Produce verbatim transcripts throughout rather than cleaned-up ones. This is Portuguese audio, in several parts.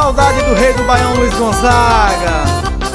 saudade do rei do Baião, Luiz Gonzaga.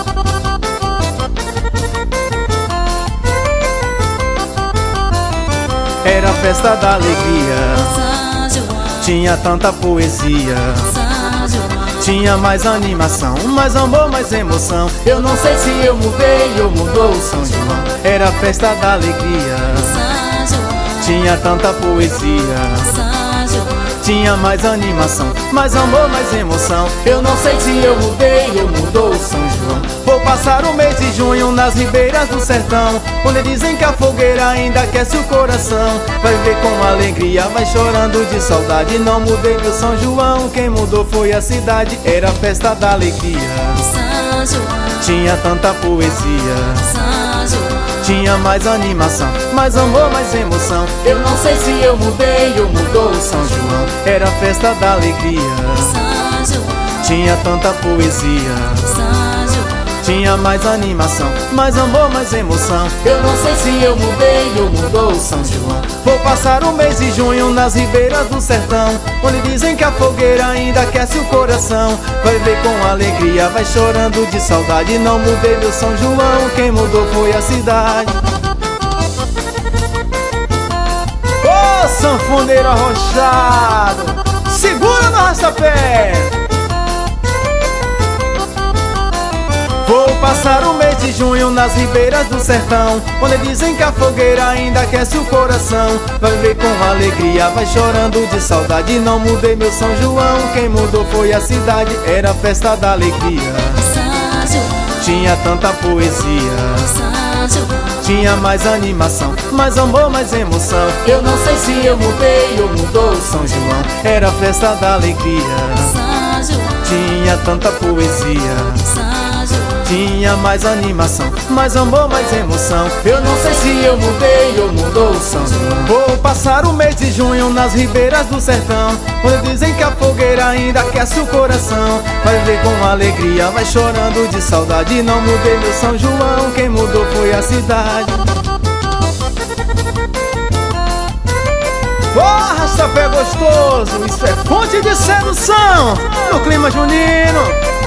Era a festa da alegria, tinha tanta poesia, tinha mais animação, mais amor, mais emoção. Eu não sei se eu mudei ou mudou o São João. Era a festa da alegria, tinha tanta poesia, tinha mais animação, mais amor, mais emoção. Eu não sei se eu mudei ou mudou o São João. Vou passar o mês de junho nas ribeiras do sertão, onde dizem que a fogueira ainda aquece o coração. Vai ver com alegria, vai chorando de saudade. Não mudei meu São João, quem mudou foi a cidade. Era a festa da alegria, tinha tanta poesia, tinha mais animação, mais amor, mais emoção. Eu não sei se eu mudei ou mudou o São João. Era a festa da alegria, tinha tanta poesia, tinha mais animação, mais amor, mais emoção. Eu não sei se eu mudei ou mudou o São João. Vou passar o mês de junho nas ribeiras do sertão, onde dizem que a fogueira ainda aquece o coração. Vai ver com alegria, vai chorando de saudade. Não mudei meu São João, quem mudou foi a cidade. Ô, sanfoneiro arrochado, segura no arrastapé. Vou passar o mês de junho nas ribeiras do sertão, onde dizem que a fogueira ainda aquece o coração. Vai ver com alegria, vai chorando de saudade. Não mudei meu São João, quem mudou foi a cidade. Era a festa da alegria, tinha tanta poesia, tinha mais animação, mais amor, mais emoção. Eu não sei se eu mudei ou mudou o São João. Era a festa da alegria, tinha tanta poesia, tinha mais animação, mais amor, mais emoção. Eu não sei se eu mudei ou mudou o São João. Vou passar o mês de junho nas ribeiras do sertão, onde dizem que a fogueira ainda aquece o coração. Vai ver com alegria, vai chorando de saudade. Não mudei meu São João, quem mudou foi a cidade. Ô, arrastapé gostoso, isso é fonte de sedução no clima junino.